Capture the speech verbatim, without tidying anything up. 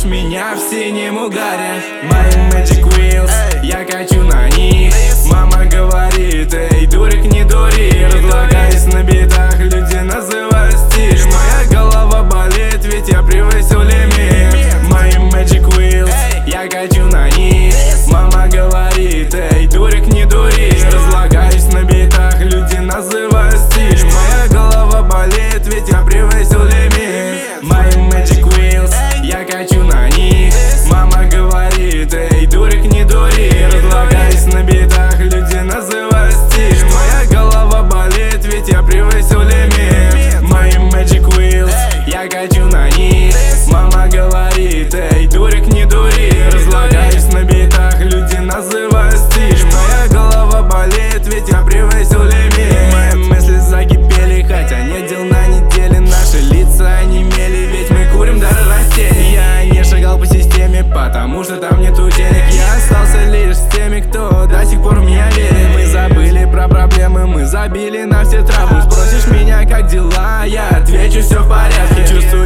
Видишь меня в синем угаре. Мои Magic Wheels, я качу на них. Мама говорит: эй, дурик, не дури. Разлагаюсь на битах, люди называют стиль. Моя голова болит, ведь я превысил лимит. Мои Magic Wheels, я качу на них. Мама говорит: эй, дурик, не дури. Разлагаюсь на битах, люди называют стиль. Моя голова болит, ведь я превысил лимит. Мои Magic Wheels, я качу на них. Мама говорит: эй, дурик, не дури. Разлагаюсь на битах, люди называют стиль. Моя голова болит, ведь я превысил лимит. Мои Magic Wheels, я качу на них. Мама говорит: эй, дурик, не дури. Разлагаюсь на битах, люди называют стиль. Моя голова болит, ведь я превысил лимит. Мои мысли закипели, хотя нет дел на неделе. Наши лица онемели, ведь мы курим даже растения. Я не шагал по системе, потому что там нету денег. Я остался лишь с теми, кто до сих пор в меня верит. Мы забыли про проблемы, мы забили на все травмы. Спросишь меня, как дела, я отвечу: все в порядке. Чувствую